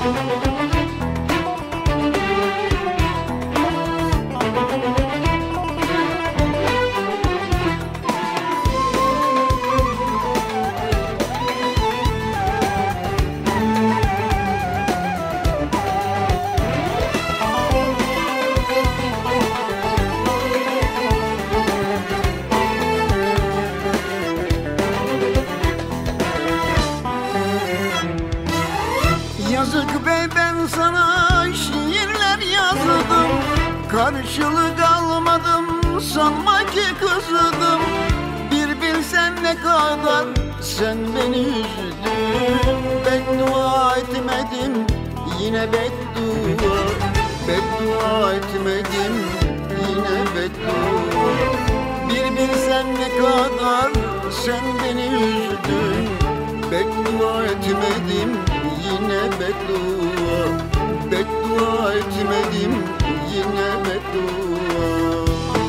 Yazık bey, ben sana şiirler yazdım, karşılık almadım, sanma ki kızdım. Bir bilsen ne kadar sen beni üzdün. Beddua etmedim, yine beddua. Beddua etmedim, yine beddua. Bir bilsen ne kadar sen beni üzdün. Beddua etmedim, yine beddua. Beddua etmedim, yine beddua.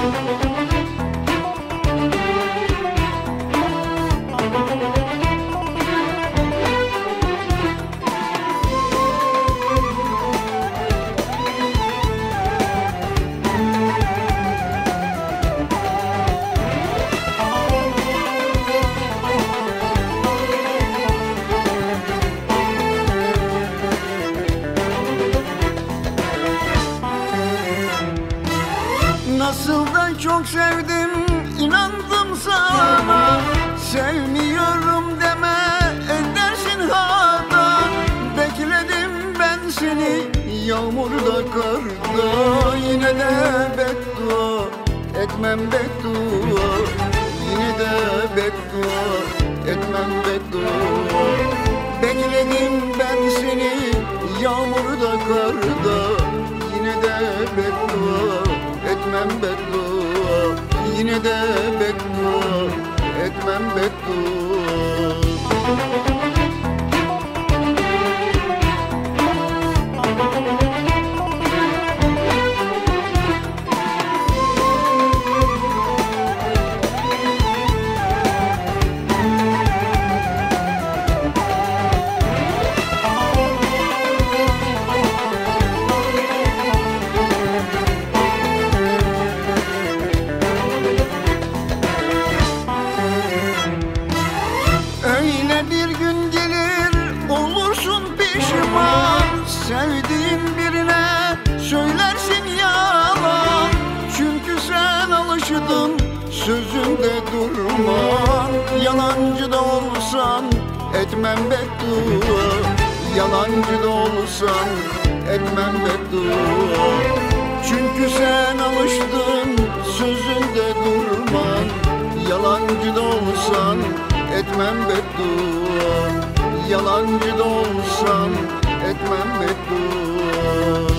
Nasıl da çok sevdim, inandım sana. Sevmiyorum deme, edersin hata. Bekledim ben seni yağmurda, karda. Yine de beddua etmem, beddua. Yine de beddua etmem, beddua. Bekledim ben seni yağmurda, karda. Yine de beddua etmem, beddua. Yine de beddua etmem, beddua. Öyle bir gün gelir, olursun pişman. Sevdiğin birine söylersin yalan. Çünkü sen alıştın sözünde durman. Yalancı da olsan etmem, beddua. Yalancı da olsan etmem, beddua. Çünkü sen alıştın sözünde durman. Yalancı da olsan etmem, beddua. Yalancı da olsan etmem, beddua.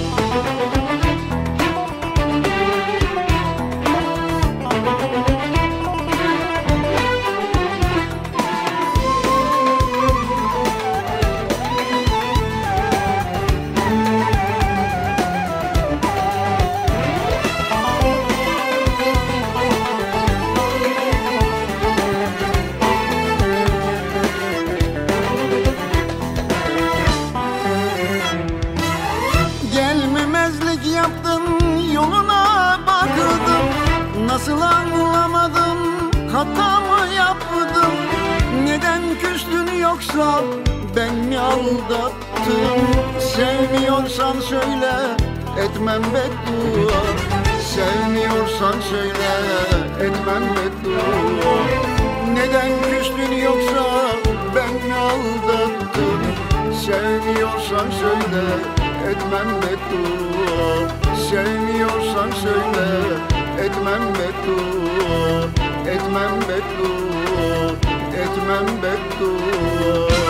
Yaptın, yoluna baktım. Nasıl anlamadım, hata mı yaptım? Neden küstün, yoksa ben mi aldattım? Sevmiyorsan söyle, etmem, beddua. Sevmiyorsan söyle, etmem, beddua. Neden küstün, yoksa ben mi aldattım? Sevmiyorsan söyle, etmem, beddua. Sevmiyorsan söyle, etmem, beddua. Etmem, beddua. Etmem, beddua.